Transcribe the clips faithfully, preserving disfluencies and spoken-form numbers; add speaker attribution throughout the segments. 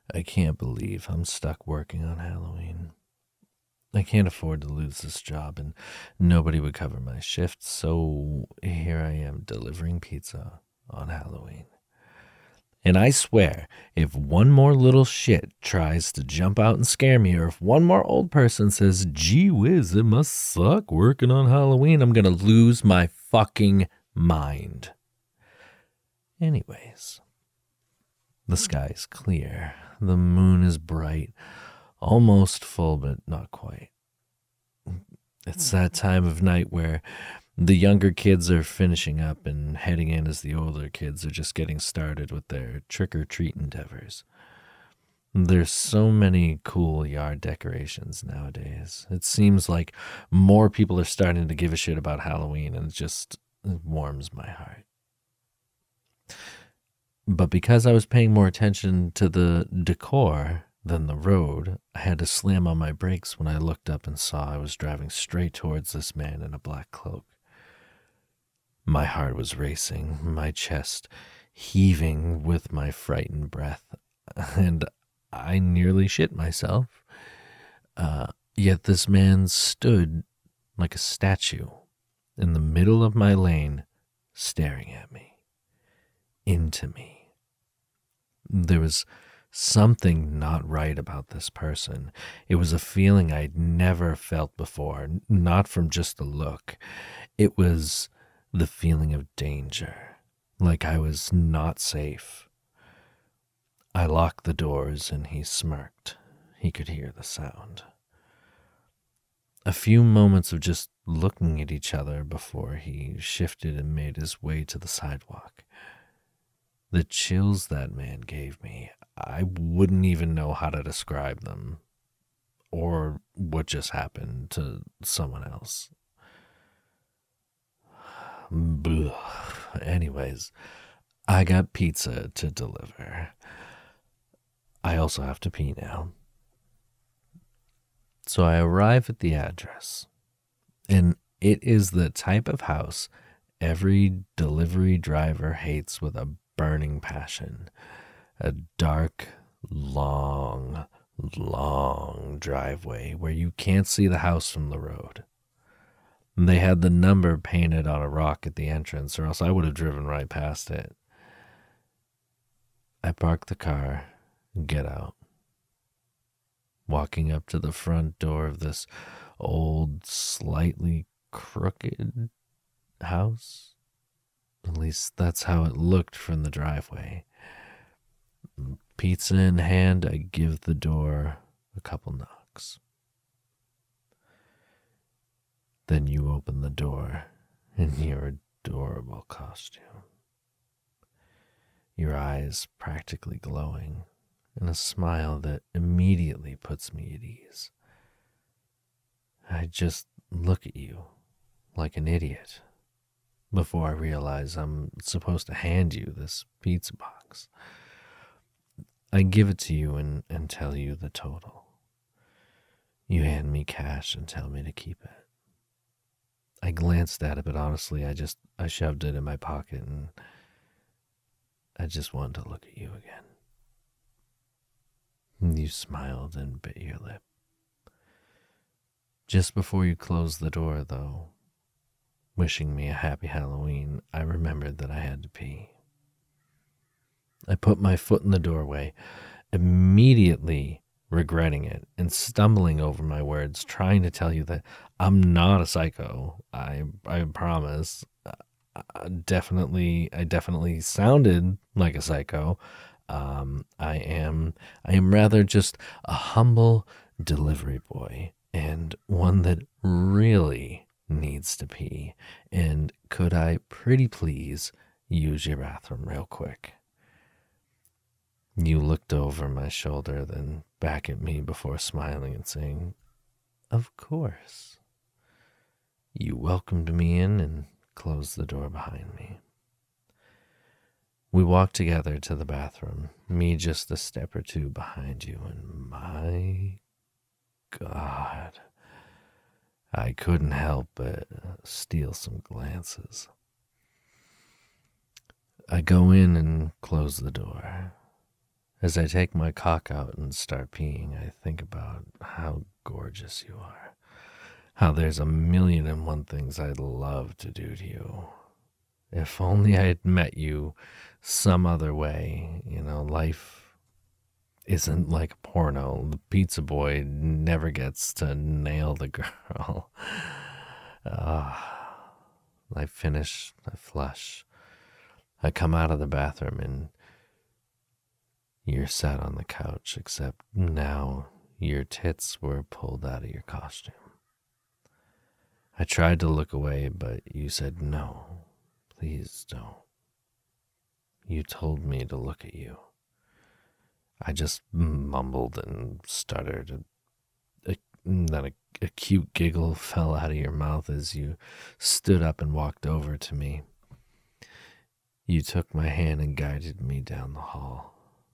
Speaker 1: I can't believe I'm stuck working on Halloween. I can't afford to lose this job, and nobody would cover my shift, so here I am delivering pizza on Halloween. And I swear, if one more little shit tries to jump out and scare me, or if one more old person says, gee whiz, it must suck working on Halloween, I'm gonna lose my fucking mind. Anyways, the sky's clear. The moon is bright, almost full, but not quite. It's that time of night where the younger kids are finishing up and heading in as the older kids are just getting started with their trick-or-treat endeavors. There's so many cool yard decorations nowadays. It seems like more people are starting to give a shit about Halloween, and it just it warms my heart. But because I was paying more attention to the decor than the road, I had to slam on my brakes when I looked up and saw I was driving straight towards this man in a black cloak. My heart was racing, my chest heaving with my frightened breath, and I nearly shit myself. Uh, yet this man stood like a statue in the middle of my lane, staring at me, into me. There was something not right about this person. It was a feeling I'd never felt before, not from just the look. It was the feeling of danger, like I was not safe. I locked the doors and he smirked. He could hear the sound. A few moments of just looking at each other before he shifted and made his way to the sidewalk. The chills that man gave me, I wouldn't even know how to describe them or what just happened to someone else. Blah. Anyways, I got pizza to deliver. I also have to pee now. So I arrive at the address, and it is the type of house every delivery driver hates with a burning passion. A dark, long, long driveway where you can't see the house from the road. They had the number painted on a rock at the entrance, or else I would have driven right past it. I park the car and get out. Walking up to the front door of this old, slightly crooked house. At least that's how it looked from the driveway. Pizza in hand, I give the door a couple knocks. Then you open the door in your adorable costume. Your eyes practically glowing, and a smile that immediately puts me at ease. I just look at you like an idiot before I realize I'm supposed to hand you this pizza box. I give it to you and, and tell you the total. You hand me cash and tell me to keep it. I glanced at it, but honestly, I just, I shoved it in my pocket and I just wanted to look at you again. You smiled and bit your lip. Just before you closed the door, though, wishing me a happy Halloween, I remembered that I had to pee. I put my foot in the doorway, immediately regretting it and stumbling over my words, trying to tell you that I'm not a psycho. I I promise. I definitely, I definitely sounded like a psycho. Um, I am, I am rather just a humble delivery boy, and one that really needs to pee. And could I pretty please use your bathroom real quick? You looked over my shoulder, then back at me before smiling and saying, of course. You welcomed me in and closed the door behind me. We walked together to the bathroom, me just a step or two behind you, and my God, I couldn't help but steal some glances. I go in and close the door. As I take my cock out and start peeing, I think about how gorgeous you are. How there's a million and one things I'd love to do to you. If only I had met you some other way. You know, life isn't like a porno. The pizza boy never gets to nail the girl. Uh, I finish, I flush. I come out of the bathroom and you're sat on the couch, except now your tits were pulled out of your costume. I tried to look away, but you said, no, please don't. You told me to look at you. I just mumbled and stuttered. A, a, then a, a cute giggle fell out of your mouth as you stood up and walked over to me. You took my hand and guided me down the hall.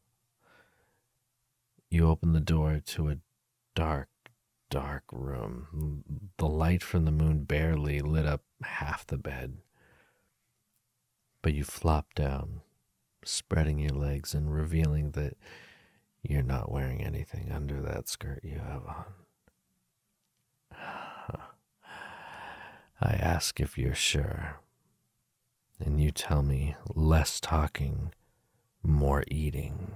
Speaker 1: You opened the door to a dark, dark room. The light from the moon barely lit up half the bed. But you flopped down, spreading your legs and revealing that you're not wearing anything under that skirt you have on. I ask if you're sure, and you tell me less talking, more eating.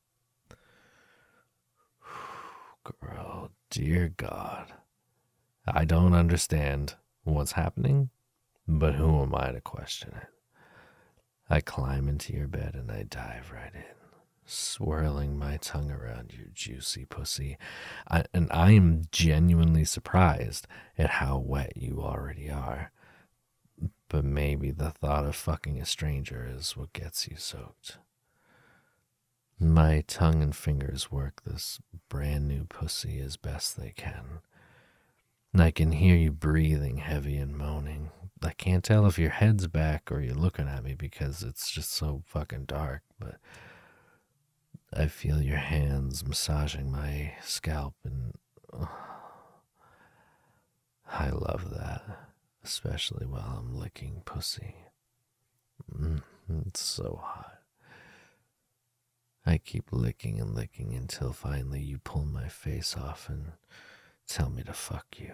Speaker 1: Girl, dear God, I don't understand what's happening, but who am I to question it? I climb into your bed and I dive right in, swirling my tongue around your juicy pussy. I, and I am genuinely surprised at how wet you already are. But maybe the thought of fucking a stranger is what gets you soaked. My tongue and fingers work this brand new pussy as best they can. And I can hear you breathing heavy and moaning. I can't tell if your head's back or you're looking at me because it's just so fucking dark, but I feel your hands massaging my scalp and oh, I love that, especially while I'm licking pussy. Mm, it's so hot. I keep licking and licking until finally you pull my face off and tell me to fuck you.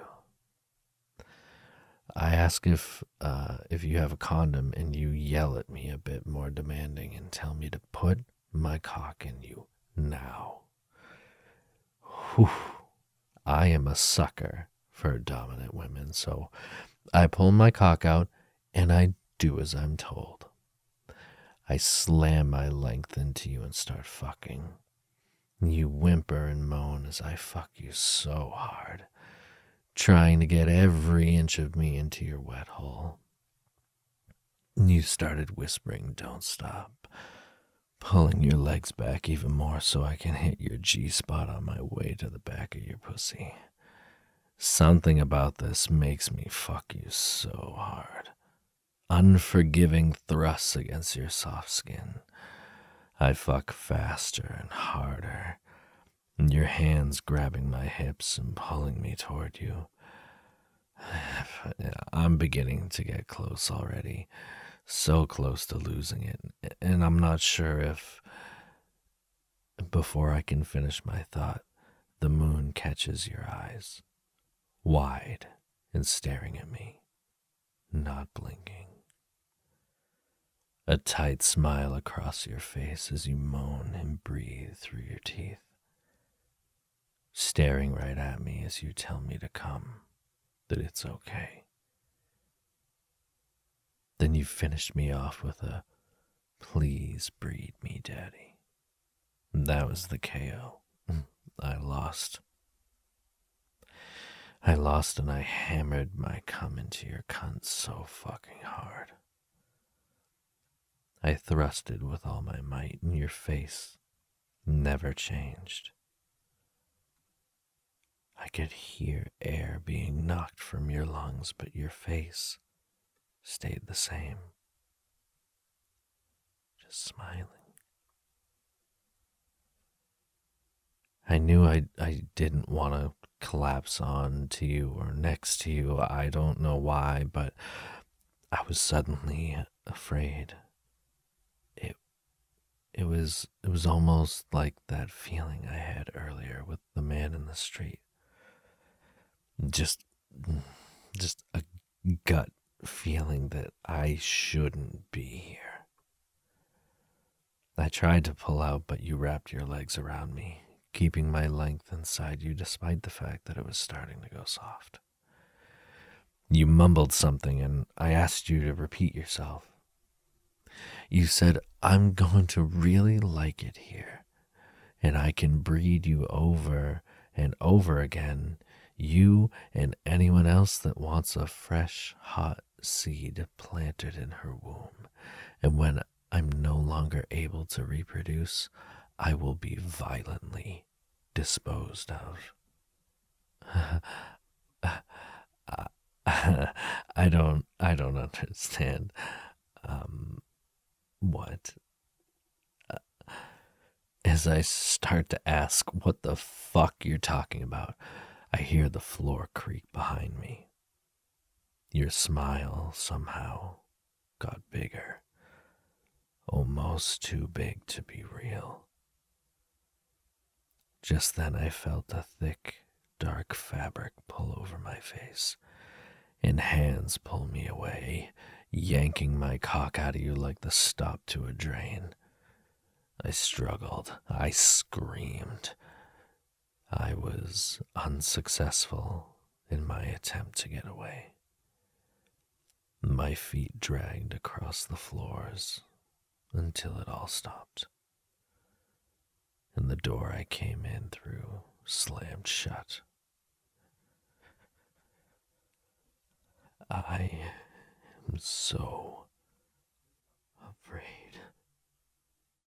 Speaker 1: I ask if uh, if you have a condom and you yell at me a bit more demanding and tell me to put my cock in you now. Whew. I am a sucker for dominant women, so I pull my cock out and I do as I'm told. I slam my length into you and start fucking. You whimper and moan as I fuck you so hard, trying to get every inch of me into your wet hole. You started whispering, don't stop, pulling your legs back even more so I can hit your G-spot on my way to the back of your pussy. Something about this makes me fuck you so hard. Unforgiving thrusts against your soft skin. I fuck faster and harder, and your hands grabbing my hips and pulling me toward you. I'm beginning to get close already, so close to losing it, and I'm not sure if, before I can finish my thought, the moon catches your eyes, wide and staring at me, not blinking. A tight smile across your face as you moan and breathe through your teeth, staring right at me as you tell me to come, that it's okay. Then you finished me off with a, please breed me, daddy. That was the K O. I lost. I lost and I hammered my cum into your cunt so fucking hard. I thrusted with all my might, and your face never changed. I could hear air being knocked from your lungs, but your face stayed the same, just smiling. I knew I, I didn't want to collapse on to you or next to you. I don't know why, but I was suddenly afraid. It was it was almost like that feeling I had earlier with the man in the street. Just just a gut feeling that I shouldn't be here. I tried to pull out, but you wrapped your legs around me, keeping my length inside you despite the fact that it was starting to go soft. You mumbled something, and I asked you to repeat yourself. You said, I'm going to really like it here, and I can breed you over and over again, you and anyone else that wants a fresh, hot seed planted in her womb. And when I'm no longer able to reproduce, I will be violently disposed of. I don't, I don't understand. Um, what? As I start to ask what the fuck you're talking about, I hear the floor creak behind me. Your smile somehow got bigger, almost too big to be real. Just then I felt a thick, dark fabric pull over my face, and hands pull me away, yanking my cock out of you like the stop to a drain. I struggled. I screamed. I was unsuccessful in my attempt to get away. My feet dragged across the floors until it all stopped, and the door I came in through slammed shut. I am so